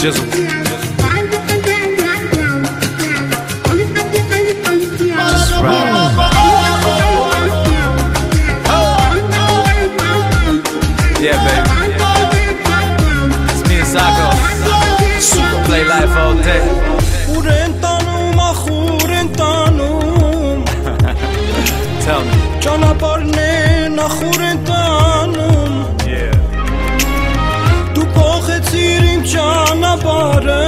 Jizzle. Just right. Yeah, baby. It's me and Sako. Super play life all day. Tell me. Yeah. Du փոխեցիր իմ ճանապարհը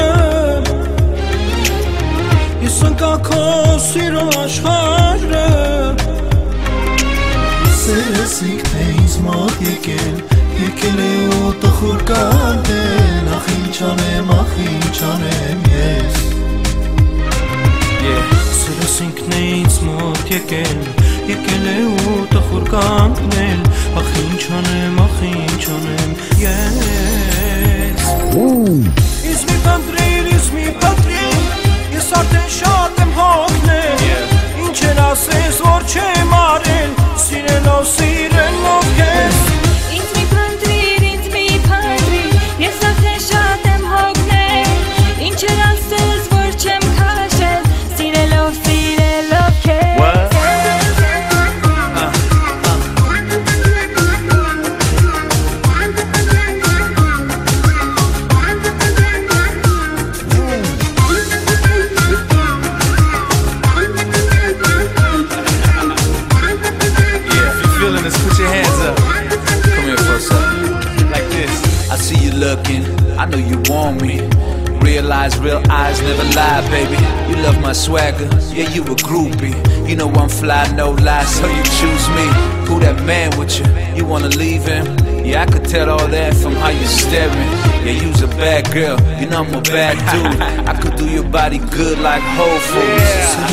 Ես ընկա քո սիրո աշխարհը Սերս ինքն է ինձ մոտ եկել Եկել է ու տխուր կանել Ախ ինչ անեմ ես Սերս ինքն է ինձ մոտ եկել Եկել է ու տխուր կանել Ախ ինչ անեմ ես Ինձ մի փնտրիր Ես արդեն շատ եմ հոգնել Ինչ էր ասես որ չեմ արել Սիրելով ես Ինձ մի փնտրիր Ես արդեն շատ եմ հոգնել Ինչ էր ասես որ չեմ քաշել Սիրելով քեզ Put your hands up. Come here for a second. Like this. I see you looking. I know you want me. Realize real eyes never lie, baby. You love my swagger. Yeah, you a groupie. You know I'm fly, no lie, so you choose me. Who that man with you? You wanna leave him? Yeah, I could tell all that from how you staring. Yeah, you's a bad girl. You know I'm a bad dude. I could do your body good like Whole Foods.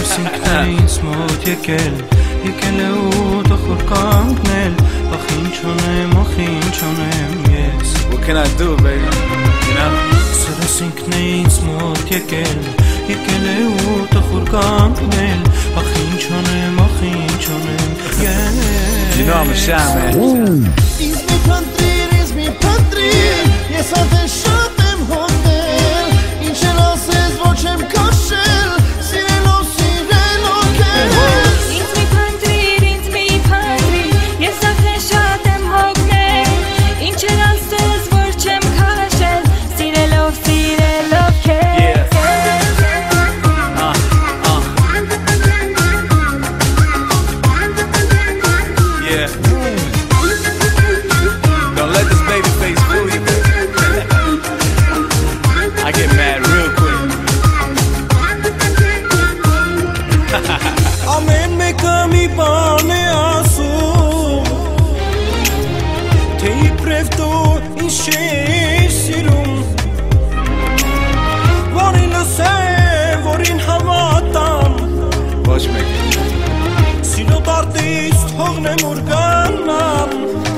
Եկել է ու տխուր կանգնել Ախ ինչ անեմ ես What can I do, baby? You know? Սերս ինքն է ինձ մոտ եկել Եկել է ու տխուր կանգնել Ախ ինչ անեմ ես You know I'm a shy man. Ինձ մի փնտրիր Ես արդեն շատ եմ հոգնել Ինչ էլ ասես ոչ եմ քաշել Սիրելով քեզ Ամեն մեկը մի բան է ասում Թե իբրև դու ինձ չես սիրում Որին լսեմ, որին հավատամ Ոչ մեկ Սիրո դարտից թողնեմ ուր գնամ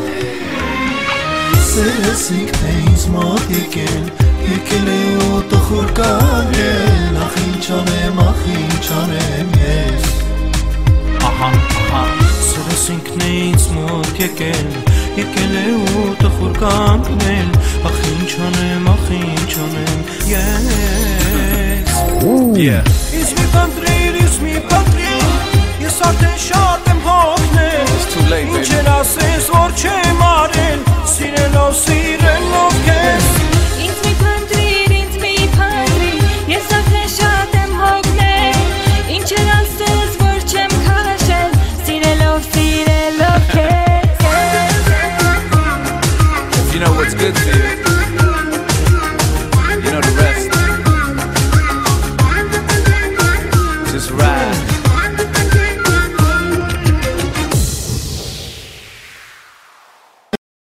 Սերս ինքն է ինձ մոտ եկել Եկել է ու տխուր կանել Ախ ինչ անեմ ես Սերս ինքն է ինձ մոտ եկել Եկել է ու տխուր կանել Ախ ինչ անեմ ես Ինձ մի փնտրիր Ես արդեն շատ եմ հոգնել Ինչ էր ասես որ չեմ արել Սիրելով քեզ Ինձ մի փնտրիր Ես արդեն շատ եմ հոգնել Ինչ էր ասես որ չեմ քաշել Սիրելով քեզ You know what's good for you.